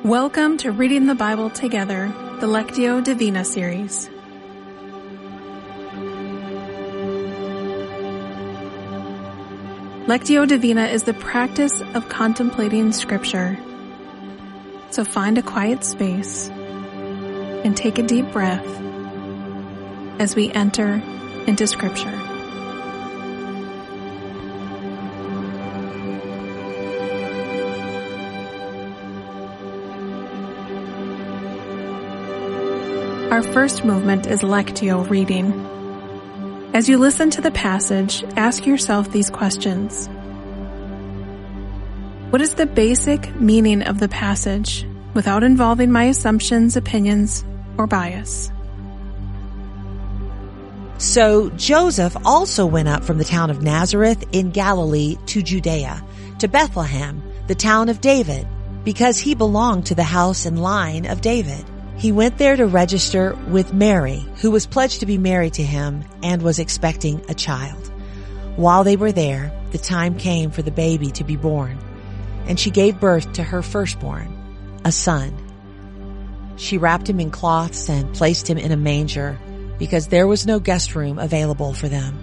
Welcome to Reading the Bible Together, the Lectio Divina series. Lectio Divina is the practice of contemplating Scripture. So find a quiet space and take a deep breath as we enter into Scripture. Our first movement is Lectio reading. As you listen to the passage, ask yourself these questions. What is the basic meaning of the passage without involving my assumptions, opinions, or bias? So Joseph also went up from the town of Nazareth in Galilee to Judea, to Bethlehem, the town of David, because he belonged to the house and line of David. He went there to register with Mary, who was pledged to be married to him and was expecting a child. While they were there, the time came for the baby to be born, and she gave birth to her firstborn, a son. She wrapped him in cloths and placed him in a manger, because there was no guest room available for them.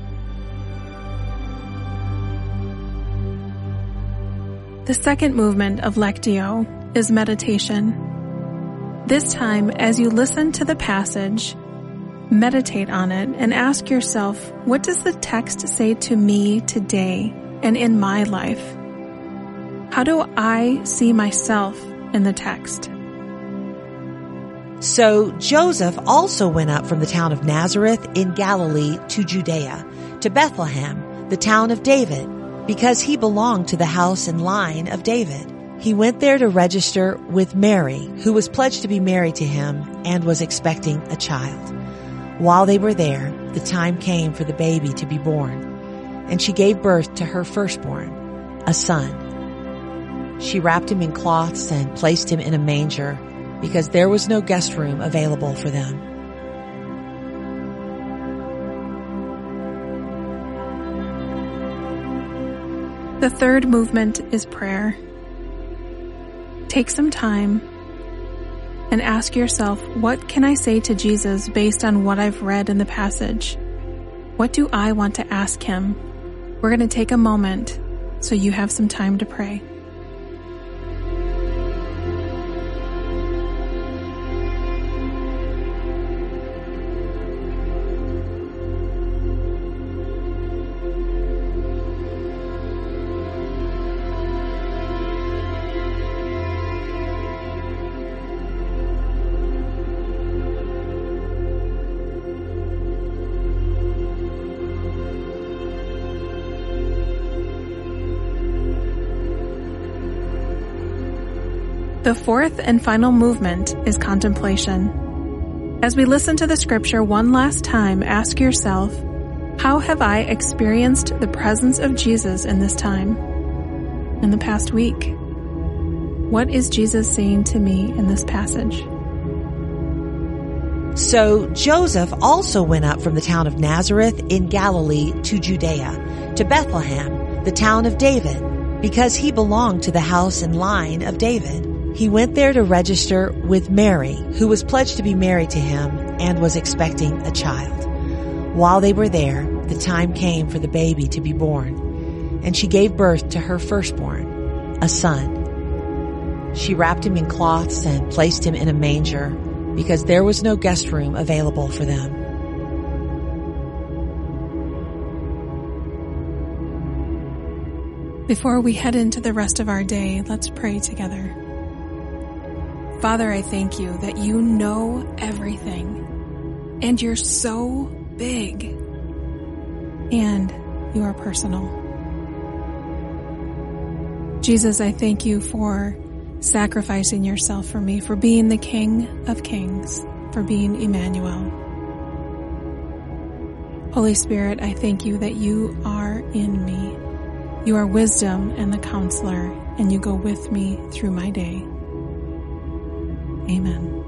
The second movement of Lectio is meditation. This time, as you listen to the passage, meditate on it and ask yourself, what does the text say to me today and in my life? How do I see myself in the text? So Joseph also went up from the town of Nazareth in Galilee to Judea, to Bethlehem, the town of David, because he belonged to the house and line of David. He went there to register with Mary, who was pledged to be married to him and was expecting a child. While they were there, the time came for the baby to be born, and she gave birth to her firstborn, a son. She wrapped him in cloths and placed him in a manger, because there was no guest room available for them. The third movement is prayer. Take some time and ask yourself, what can I say to Jesus based on what I've read in the passage? What do I want to ask him? We're going to take a moment so you have some time to pray. The fourth and final movement is contemplation. As we listen to the scripture one last time, ask yourself, how have I experienced the presence of Jesus in this time, in the past week? What is Jesus saying to me in this passage? So Joseph also went up from the town of Nazareth in Galilee to Judea, to Bethlehem, the town of David, because he belonged to the house and line of David. He went there to register with Mary, who was pledged to be married to him and was expecting a child. While they were there, the time came for the baby to be born, and she gave birth to her firstborn, a son. She wrapped him in cloths and placed him in a manger, because there was no guest room available for them. Before we head into the rest of our day, let's pray together. Father, I thank you that you know everything, and you're so big, and you are personal. Jesus, I thank you for sacrificing yourself for me, for being the King of Kings, for being Emmanuel. Holy Spirit, I thank you that you are in me. You are wisdom and the counselor, and you go with me through my day. Amen.